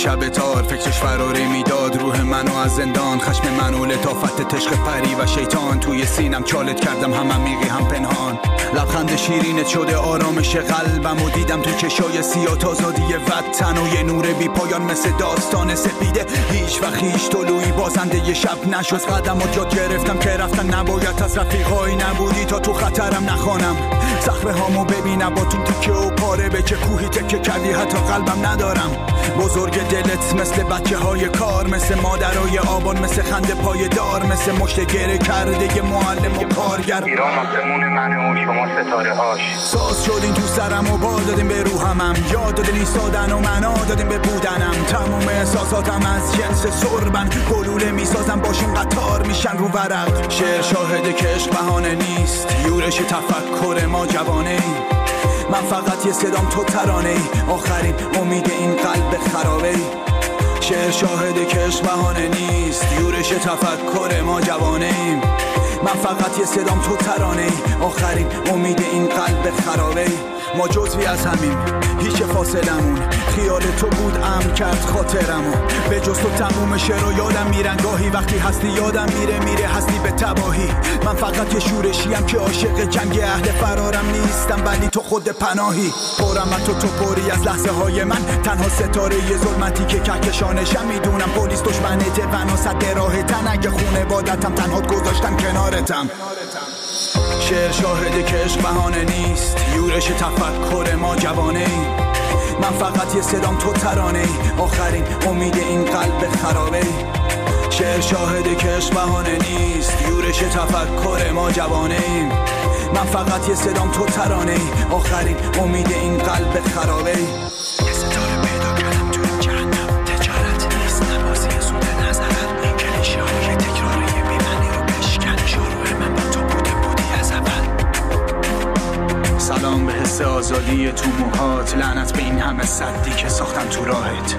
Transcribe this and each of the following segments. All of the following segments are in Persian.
شب تار فکرش فراری میداد روح منو از زندان، خشم منو لطافت تشق پری و شیطان. توی سینم چالت کردم هم عمیقی هم پنهان، لبخند شیرینت شده آرامش قلبم و دیدم تو چشای سیاه آزادی وطن و یه نور بی پایان مثل داستان سپیده. هیچ وقت هیچ طلوعی بازنده یه شب نشد، قدمات یاد گرفتم که رفتن نباید از رفیقایی نبودی تا تو خطرم نخوانم. زخره هامو ببینم با تو تیکه و پاره به چه کوهی تکه کردی حتی قلبم ندارم. بزرگ دلت مثل بچه های کار، مثل مادرای آبان، مثل خنده پای دار، مثل مشت گره کرده ی معلم و کارگر. ایران آسمون منه و شما ستاره هاش. ساز شدین تو سرم و بال دادیم به روحمم، یاد دادین ایستادن و معنا دادیم به بودنم. تموم احساساتم از جنس سربن، گلوله میسازم باشون قطار میشن رو ورق. شعر شاهده که عشق بهانه نیست، یورش تفکر ما جوانه ای. من فقط یه صدام تو ترانه ای، آخرین امید این قلب خرابه ای. شعر شاهده که عشق بهانه نیست، یورش تفکر ما جوانه ایم. من فقط یه صدام تو ترانه ای، آخرین امید این قلب خرابه ای. ما جزوی از همین، هیچ فاصلمون خیال تو بود امن کرد خاطرمو. به جز تو تموم شعر و یادم میرن گاهی، وقتی هستی یادم میره هستی به تباهی. من فقط یه شورشیم که عاشق جنگ اهل فرارم نیستم، ولی تو خود پناهی. پرم تو پری از لحظه های من، تنها ستاره یه ظلمتی که کهکشانشم. میدونم پلیس دشمنته و صد راهتن، اگه خونه بادتم تنها گذاشتم کنارتم. شعر شاهده که عشق بهانه نیست، یورش تفکر ما جوانه ای. من فقط یه صدام تو ترانه ای، آخرین امید این قلب خرابه ای. شعر شاهده که عشق بهانه نیست، یورش تفکر ما جوانه ایم. من فقط یه صدام تو ترانه ای، آخرین امید این قلب خرابه ای. یه ستاره پیدا کردم تو این جهنم، تجارت نیست نبازی سود نظرت، کلیشه های تکراری بی‌معنی رو بشکن. شروع من با تو بودی از اول. سلام به حس آزادی تو موهات، لعنت به این همه سدی که ساختن تو راهت.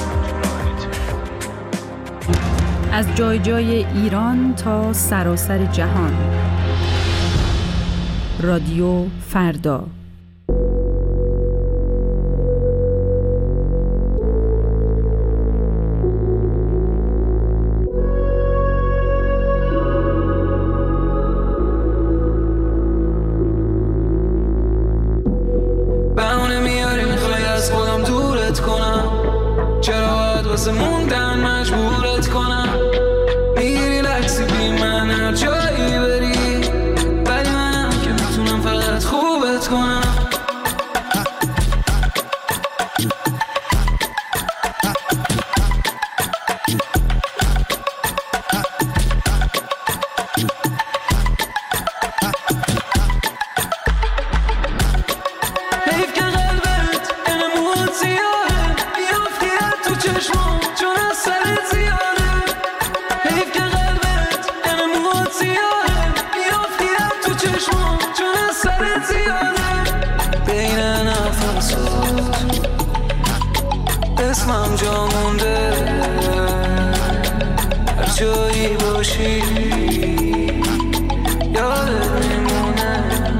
از جای جای ایران تا سراسر جهان، رادیو فردا. بهونه میاری میخوای از خودم دورت کنم، چرا باید واسه موندن مجبورت کنم؟ میگیری لحظی بی من هر جایی بری، ولی منم که میتونم فقط خوبت کنم. حیف که قلبت انمود زیاده، بیافتی تو چشمام چون از سرت زیاده. حیف که قلبت انمود زیاده، بیافتی تو چشمام چون از سرت زیاده. بین نفسات اسمم جا مونده، هر جایی باشی یادت میمونه.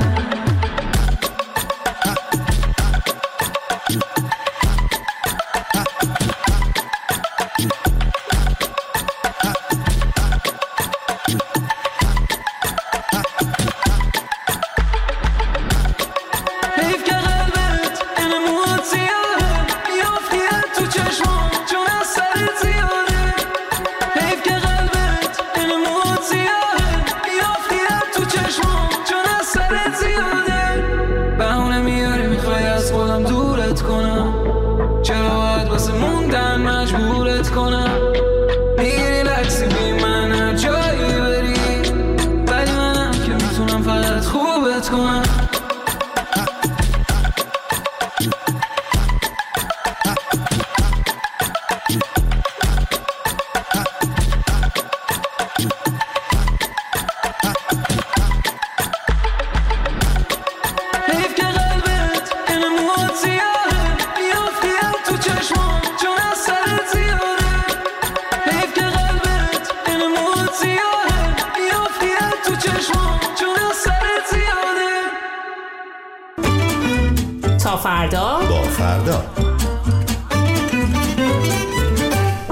حیف که قلبت انمود زیاده، بیافتی تو چشمام چون از سرت زیاده. حیف که قلبت انمود زیاده، بیافتی تو چشمام چون از سرت زیاده. بهونه میاری میخوای از خودم دورت کنم، چرا باید واسه موندن مجبورت کنم؟ میگیری لحظی بی من هر جایی بری، ولی منم که میتونم فقط خوبت کنم. حیف که قلبت انمود زیاده، بیافتی تو چشمام چون از سرت زیاده. حیف که قلبت انمود زیاده، بیافتی تو چشمام چون از سرت زیاده. تا فردا با فردا.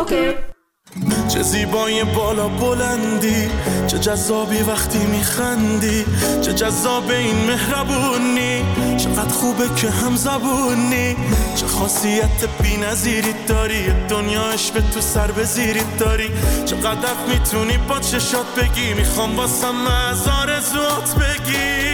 اوکی. چه زیبای بالا بلندی، چه جذابی وقتی میخندی، چه جذاب این مهربونی، چقدر خوبه که هم زبونی، چه خاصیت بی نظیری داری، دنیاش به تو سر بزیری داری، چقدر میتونی با چشات بگی، میخوام واسم از آرزوات بگی.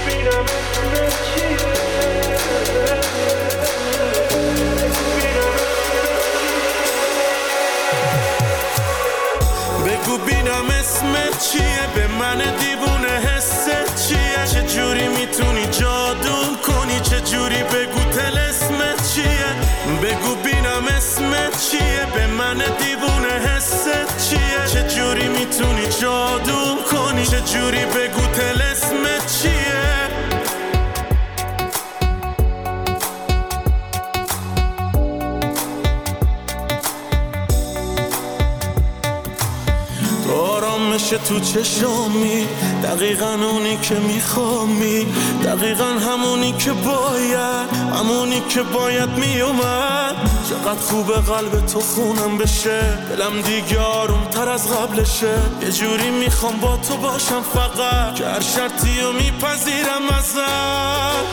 بگو بینم اسمت چیه، به من دیوونه حست چیه، چه جوری میتونی جادو کنی، چه جوری بگو طلسمت چیه، بگو بینم اسمت چیه، به من دیوونه حست چیه، چه جوری میتونی جادو کنی، چه جوری بگو طلسمت چیه. آرامش تو چشامی، دقیقاً اونی که میخوامی، دقیقاً همونی که باید میومد. چقدر خوبه قلب تو خونم بشه، دلم دیگه آروم تر از قبلشه، یه جوری میخوام با تو باشم فقط، که هر شرطی رو میپذیرم ازت.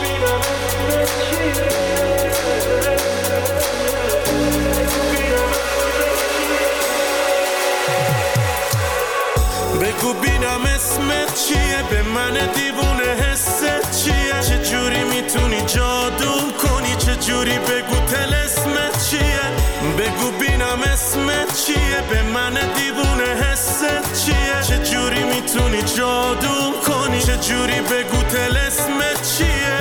بگو بینم اسمت چیه، به من دیوونه حست چیه، چه جوری میتونی جادو کنی، چه جوری بگو طلسمت چیه، بگو بینم اسمت چیه، به من دیوونه حست چیه، چه جوری میتونی جادو کنی، چه جوری بگو طلسمت چیه.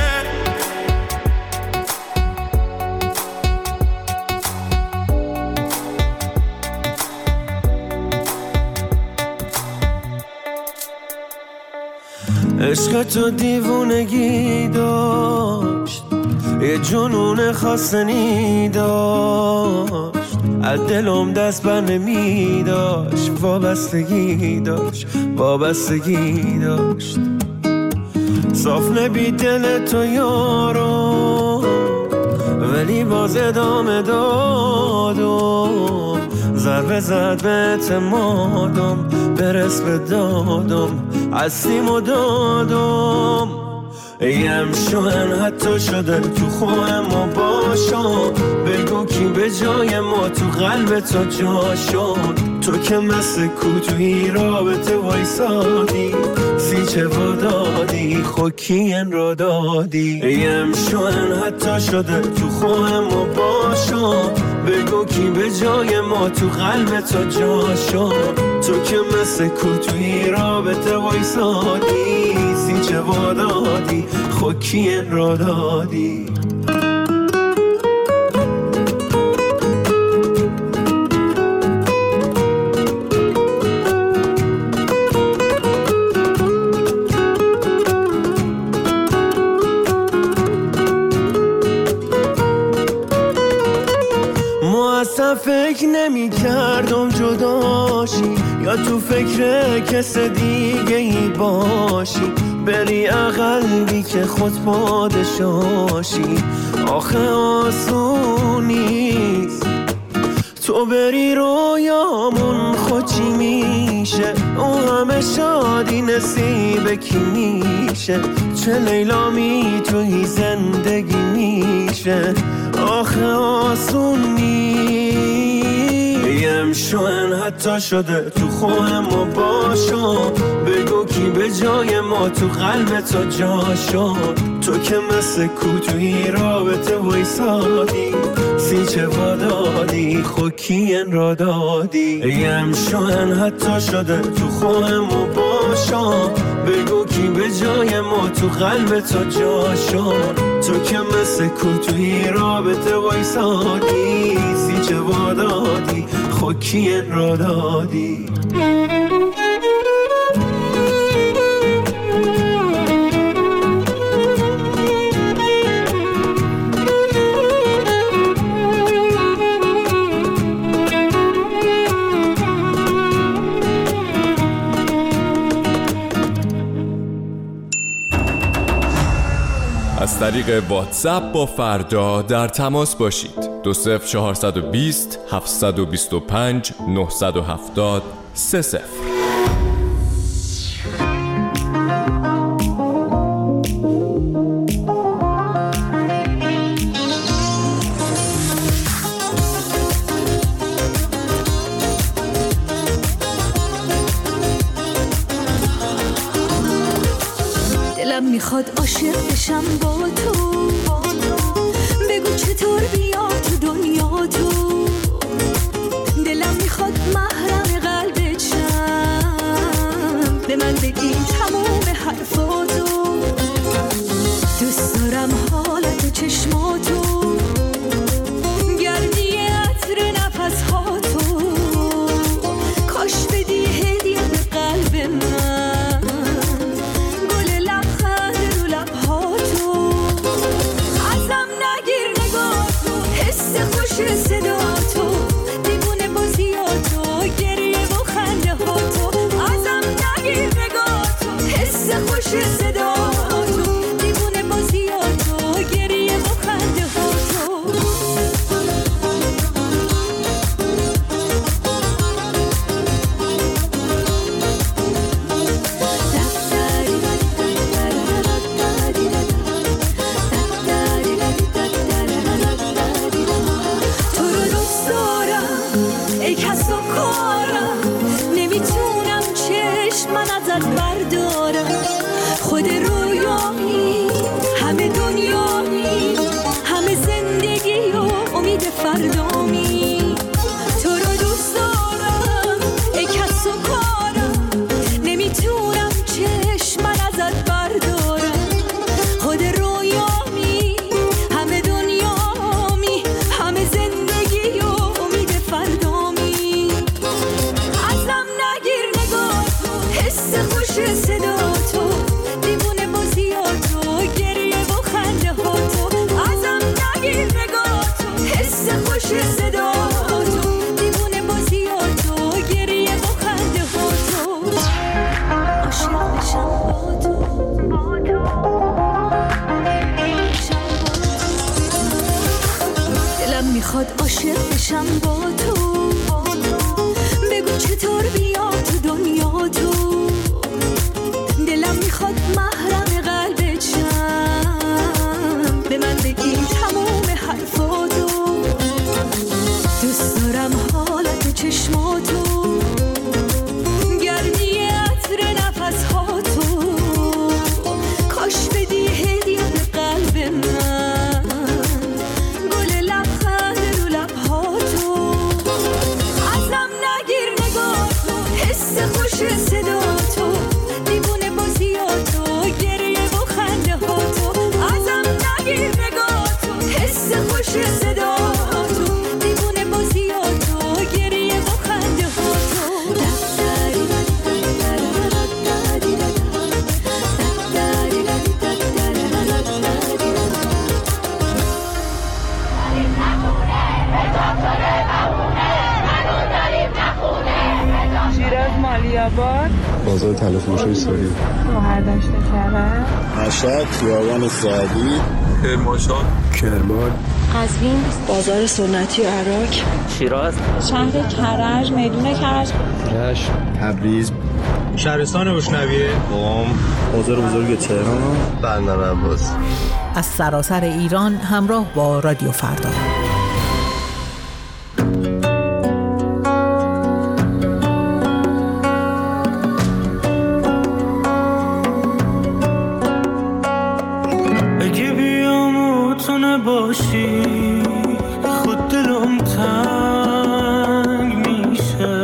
عشق تو دیوونگی داشت، یه جنون خواستنی داشت، از دلم دست بر نمی داشت، وابستگی داشت، صاف نبی دل تو یارو، ولی باز ادامه دادم، ضربه زد به اعتمادم، برس به دادم، عزیم و دادم. ایم شوهن حتی شده تو خواهم و باشم، بگو کی به جای ما تو قلب تو جا شد، تو که مثل کوتوی رابطه وایسادی، سیچه و دادی خوکین را دادی. ایم شوهن حتی شده تو خواهم و باشم، بگو کی به جای ما تو قلب تو جا شد، تو که مثل کوتوی رابطه وایسادی، سیچه و دادی خوکین را دادی. فکر نمی کردم جداشی، یا تو فکر کس دیگه ای باشی، بری اقلبی که خود پادشاشی، آخه آسون نیست تو بری رویامون خودچی میشه، اون همه شادی نصیب کی میشه، چه لیلا میتونی زندگی میشه، آخه آسون نیست. یم شوهن حتی شده تو خواهم و باشم، بگو کی به جای ما تو قلب تو جا شد، تو که مثل کوتوی رابطه وایسادی، سیچه و دادی خوکین را دادی. یم شوهن حتی شده تو خواهم و باشم، بگو کی به جای ما تو قلب تو جا شد، تو که مثل کوتوی رابطه وایسادی، سیچه و دادی خوکین را دادی. از طریق واتساپ با فردا در تماس باشید. 20420 725 970 30. میخواد عاشق بشم با تو، بگو چطور بیام تو دنیا تو. دلم میخواد محرم قلبت شم، به من بگی تموم حرفاتو. دوست دارم حالت و چشماتو، گردی عطر نفسهاتو. کاش بدی هدیه به قلب من، خوش صدا تو، دیوونه بازیاتو، گریه و خنده ها تو. ازم نگیر نگاه تو، حس خوش صدا تو، دیوونه بازیاتو، گریه و خنده ها تو. بردارم خود رویایی، همه دنیایی، همه زندگی و امید فردامی. تو رو دوست دارم ای کس و کارم، نمیتونم چشم من ازت بردارم. خود رویایی، همه دنیامی، همه زندگی و امید فردامی. ازم نگیر نگاه تو، حس خوش صدا تو، دیوونه بازیاتو، گریه و خنده ها تو. ازم نگیر نگاه تو، حس خوش صدا تو، دیوونه بازیاتو، گریه و خنده ها تو. عاشق بشم با تو، دلم میخواد عاشق بشم با تو، بگو چطور بیام تو دنیا تو. دلم میخواد محرم قلبت شم، به من بگی تموم حرفاتو. دوست دارم حالت و چشماتو، گردی عطر نفسهاتو. کاش بدی هدیه به قلب من، گل لبخند رو لبهاتو. ازم نگیر نگاه تو، حس خوش صدا تو، دیوونه بازیاتو، گریه و خنده ها تو. ازم نگیر نگاه تو، حس خوش صدا تو، دیوونه بازیاتو، گریه و خنده ها تو. شیراز مالی‌آباد، بازار طلا فروشی سوری، مهردشت کرد، مشهد، خیابان سعدی، کرمانشاه، کرمان، قزوین، بازار سنتی و عراق، شیراز، شهر کرج، میدون کرج، رشت، تبریز، شهرستان بوشنویه، قم، بازار بزرگ تهران، بندر عباس. از سراسر ایران همراه با رادیو فردا. اگه بیاموتونه باشی خود دلم تنگ میشه،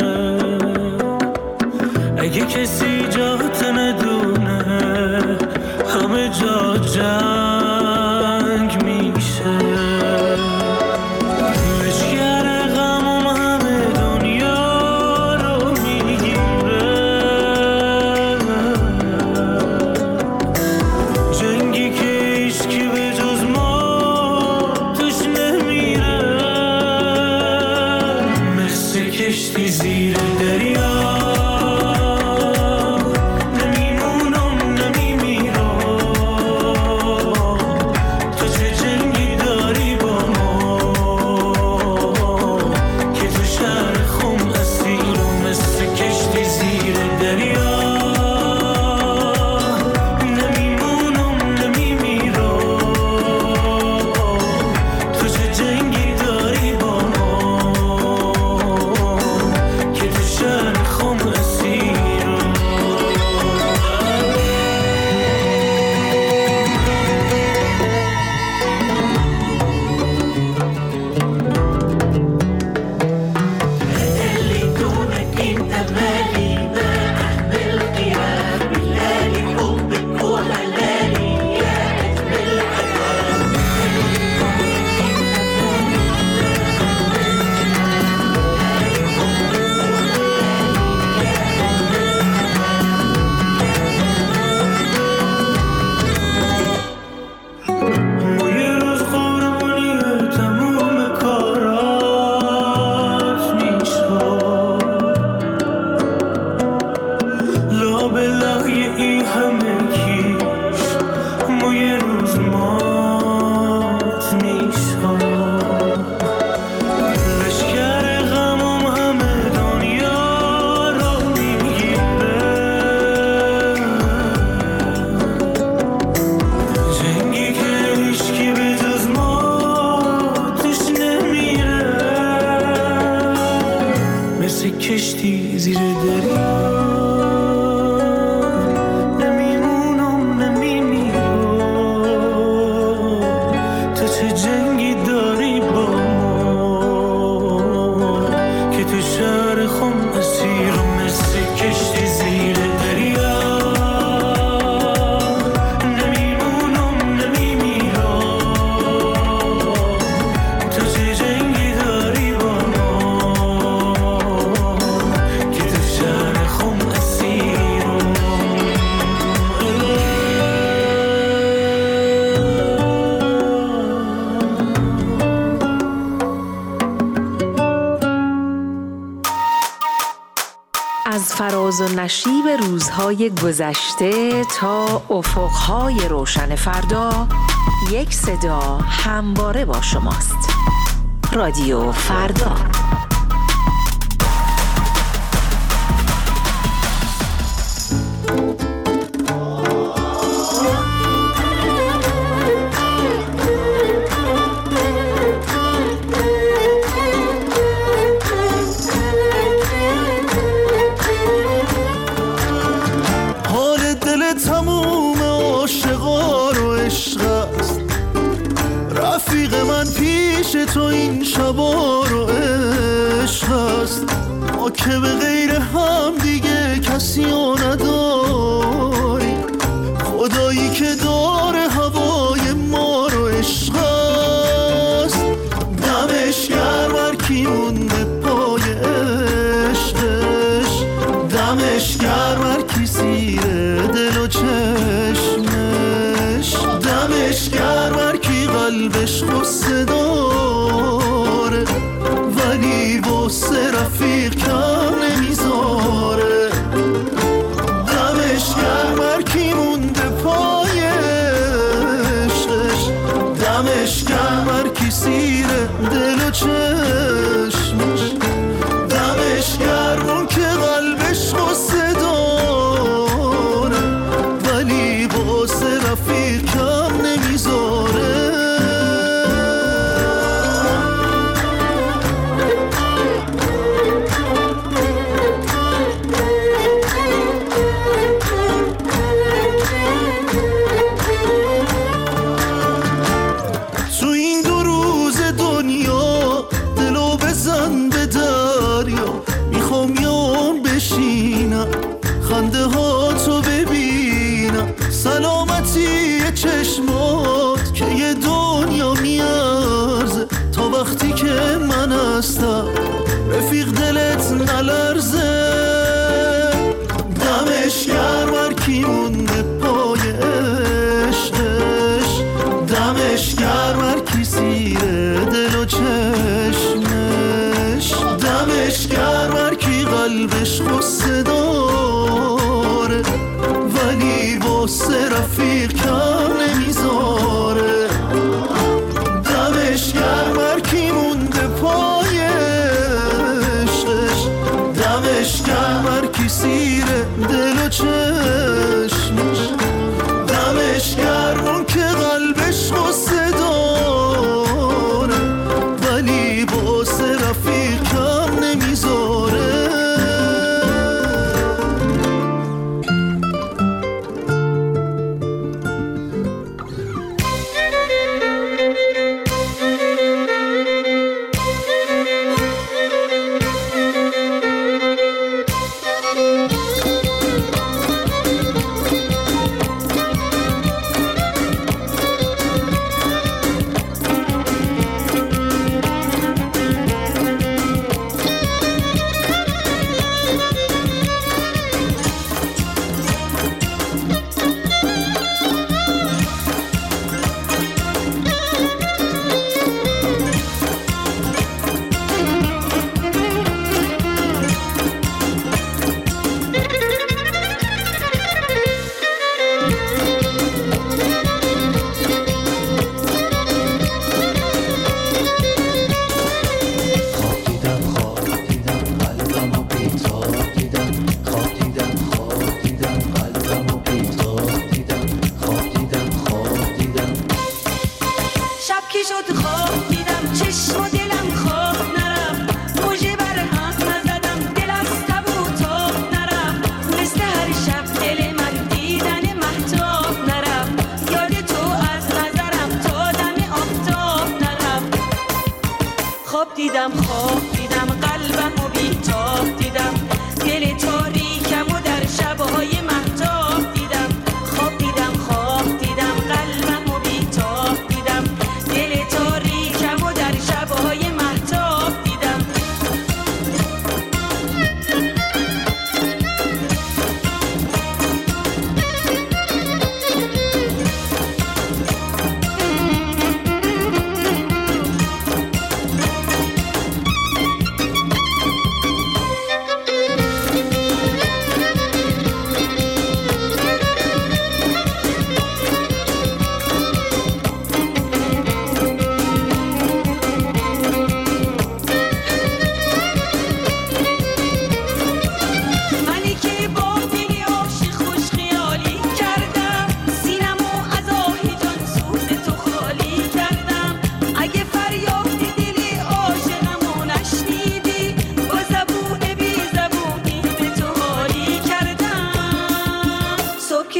اگه کسی جات ندونه همه جا جنگ میشه. لشگر غمم همه دنیا رو میگیره، جنگی که هیچکی به جز ما توش نمیره. مثل کشتی زیر دریا نمیمونم نمیمیرم، زیر دریا نمیمونم نمیمیرم تو چه جنگی داری با ما که تو شهر خم اسیرم مثل کشتی زیر دریا از فراز و نشیب روزهای گذشته تا افقهای روشن فردا، یک صدا همواره با شماست. رادیو فردا. تو این شبا رو عشق هست ما که به غیر هم دیگه کسی رو نداری خدایی که داره هوای ما رو عشق هست دمش گرم هر کی مونده پای عشقش دمش گرم هر کی سیره دل و چشمش دمش گرم هر کی قلبش غصه داره ولی واسه رفیق کم نمیذاره دمش گرم هر کی مونده پای عشقش دمش گرم هر کی سیره دل و چشمش دمش گرم اون که قلبش غصه داره ولی واسه رفیق کم نمیذاره خنده ها تو ببینم سلامتی چشمات که یه دنیا میارزه تا وقتی که من هستم رفیق دلت نلرزه دمش گرم هر کی مونده پای عشقش دمش گرم هر کی سیره دل و چشمش دمش گرم هر کی قلبش غصه داره ولی واسه رفیق کم نمیذاره دمش گرم هر کی مونده پای عشقش دمش گرم هر کی سیره دل و چشمش دمش گرم اون که قلبش غصه داره ولی واسه رفیق کم نمیذاره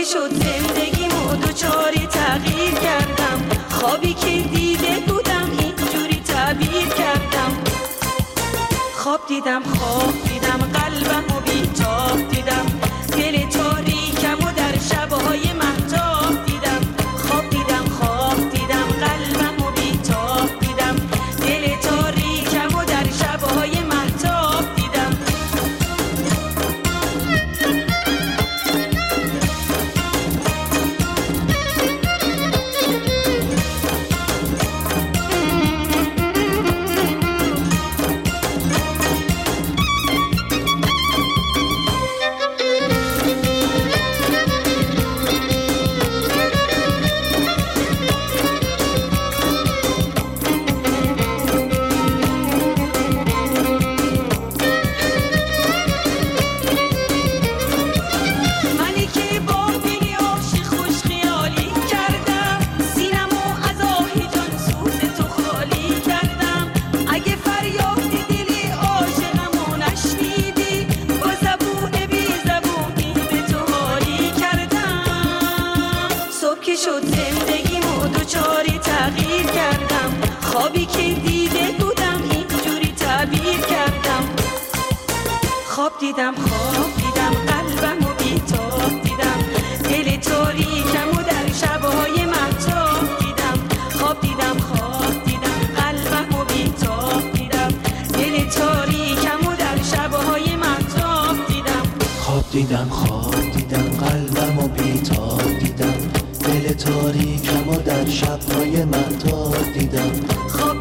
که شد زندگیمو دوچاری تغییر کردم، خوابی که دیده بودم اینجوری تعبیر کردم. خواب دیدم قلبمو بی‌تاب دیدم، دل تاریکمو در شب‌های مهتاب دیدم. خواب دیدم قلبمو بی‌تاب دیدم، دل تاریکمو در شب‌های مهتاب دیدم. شد زندگیمو دوچاری تغییر کردم، خوابی که دیده بودم اینجوری تعبیر کردم. خواب دیدم قلبمو بی‌تاب دیدم، دل تاریکمو در شب‌های مهتاب دیدم. خواب دیدم قلبمو بی‌تاب دیدم، دل تاریکمو در شب‌های مهتاب دیدم. خواب دیدم قلبمو بی‌تاب دیدم، دل تاریکمو در شب‌های مهتاب دیدم.